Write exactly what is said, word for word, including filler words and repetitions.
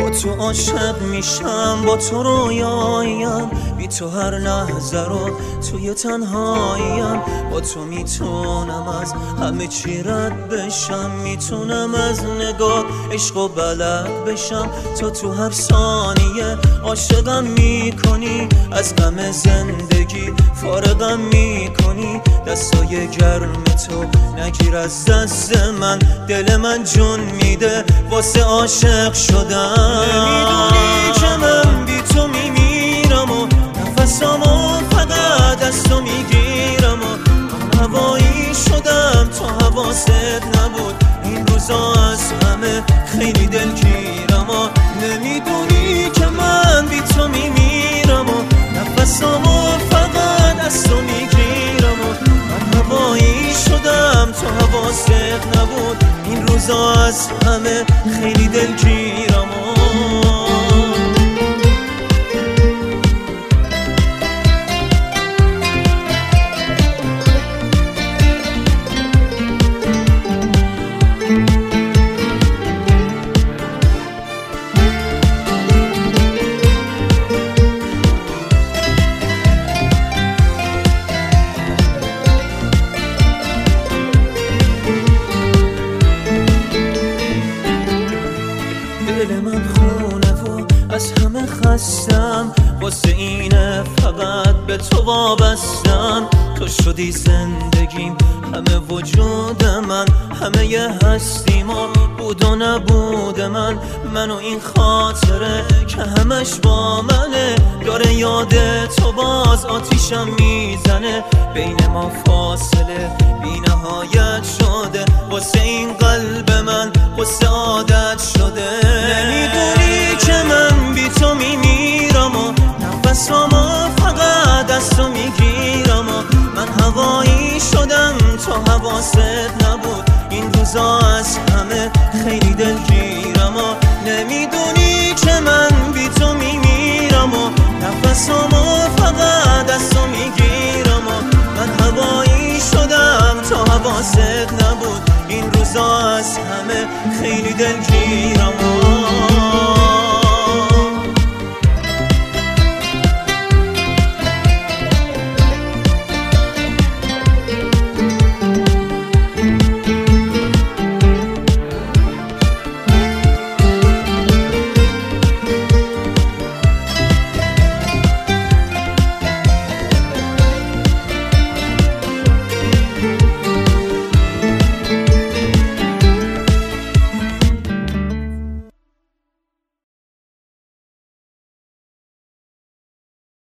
با تو عاشق میشم، با تو رویایم، بی تو هر لحظه رو توی تنهاییم. با تو میتونم از همه چی رد بشم، میتونم از نگاه عشق و بلد بشم. تو تو هر ثانیه عاشقم میکنی، از غم زندگی فارغم میکنی. دستای گرم تو نگیر از دست من، دل من جون میده واسه عاشق شدم. نمیدونی که من بی تو میمیرم و نفسامو فقط از تو میگیرم و من هوایی شدم تو حواست نبود. این روزا از همه خیلی دلگیرم و نمیدونی که من بی تو میمیرم و نفسامو فقط از تو میگیرم و من هوایی شدم تو حواست نبود. این روزا از همه خیلی دلگیرم و دل من خونه و از همه خستم، واسه اینه فقط به تو وابستم. تو شدی زندگیم، همه وجود من، همه ی هستیم و بود و نبود من. من و این خاطره که همش با منه، داره یاد تو باز آتیشم میزنه. بین ما فاصله بی نهایت شده، واسه این قلب من واسه عادت شده. نمیدونی که من بی تو میمیرم و نفسامو فقط از تو میگیرم و من هوایی شدم تو حواست نبود. این روزا از همه خیلی دلگیرم و نمیدونی که من بی تو میمیرم و نفسامو فقط از تو میگیرم و من هوایی شدم تو حواست نبود. این روزا از همه خیلی دلگیرم و